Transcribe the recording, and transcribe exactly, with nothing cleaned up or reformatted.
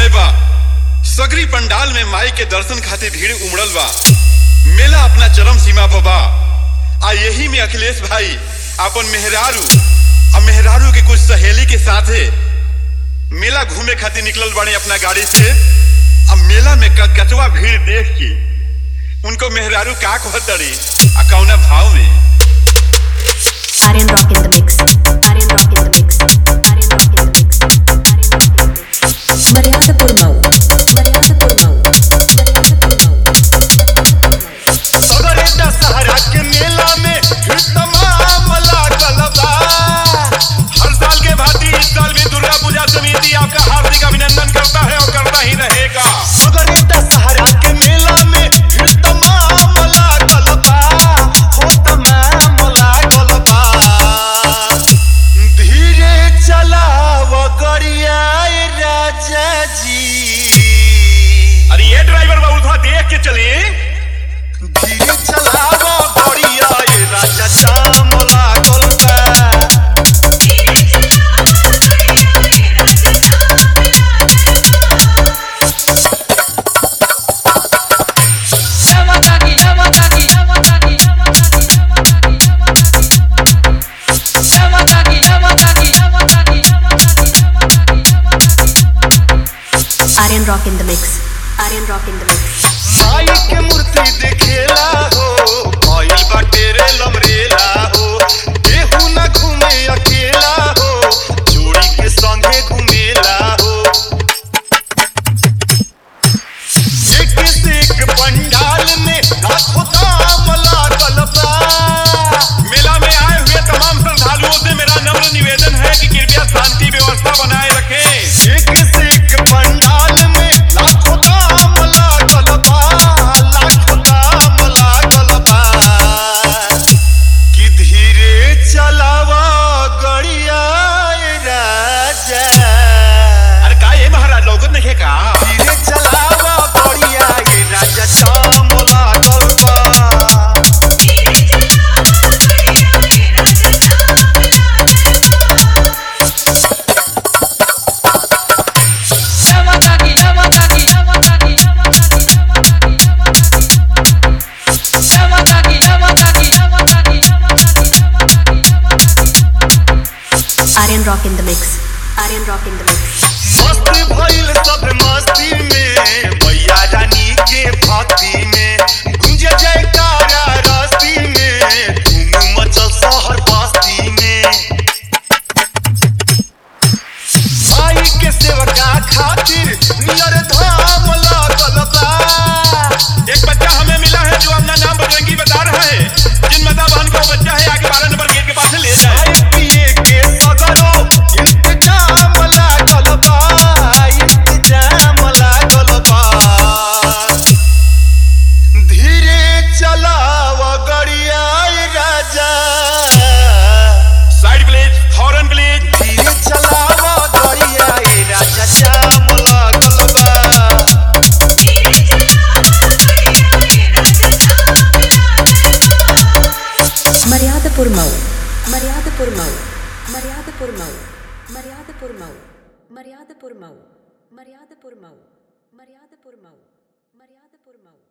समय बा, सगरी पंडाल में माई के दर्शन खातिर भीड़ उमड़ल बा। मेला अपना चरम सीमा पर बा। आ यही में अखिलेश भाई अपन मेहरारू आ मेहरारू के कुछ सहेली के साथे मेला घूमे खातिर निकलल बाड़े अपना गाड़ी से। अब मेला में कचवा भीड़ देख के उनको मेहरारू का कहतड़ी आ कौना भाव में। Aryan Rock in the mix. Aryan Rock in the mix. Aryan Rock in the mix. Aryan Rock in the mix. Maryadapur Mau. Maryadapur Mau. सगरे दशहरा के मेला में भीड़ तमाम लागल बा। हर साल के भांति इस साल भी दुर्गा पूजा समिति आपका हार्दिक अभिनंदन करता है और करता ही रहेगा। सगरे दशहरा के मेला में भीड़ तमाम लागल बा, हो तमाम लागल बा। धीरे चलाव गड़िया राजा जी। अरे ये ड्राइवर बाबू थोड़ा देख के चले। धीरे चलावो गड़िया ये राजा जाम लागल बा। Aryan Rock in the mix. Aryan Rock in the mix. माई के मूर्ति देखेला हो, आइल बाटे रे लमरेला हो। केहू ना घूमे अकेला हो, जोड़ी के संगे घूमेला हो। एक से एक पंडाल में लाखों दाम लागल बा। मेला में आए हुए तमाम श्रद्धालुओं से मेरा नम्र निवेदन है कि कृपया शांति व्यवस्था बनाए रखें। एक से एक पंडाल में लाखों दाम लागल बा, लाखों दाम लागल बा। कि धीरे चलावा गड़िया राजा। अरे का ये महाराज लोगन देखे का। धीरे चलावा गड़िया ये राजा जाम लागल बा। Aryan Rock in the mix. Aryan Rock in the mix. मस्त भइल सब मस्ती में, मैया रानी के भक्ति में। गुंजे जयकारा रस्ती में, धूम मचल शहर बस्ती में। माई के सेवका खातिर नियर धाम लागल बा। एक बच्चा हमें मिला है जो अपना नाम बजरंगी बता रहा है। जिन माता बहन का बच्चा है आगे बारह नंबर गेट के पास से ले जाए। पिए के सगरो इंतजाम लागल बा, इंतजाम लागल बा। धीरे चलाव गड़िया राजा। Side please, horn please. धीरे चलाव गड़िया राजा जाम लागल बा। Maryadapur Mau. Maryadapur Mau. Maryadapur Mau. Maryadapur Mau. Maryadapur Mau. Maryadapur Mau. Maryadapur Mau. Maryadapur Mau.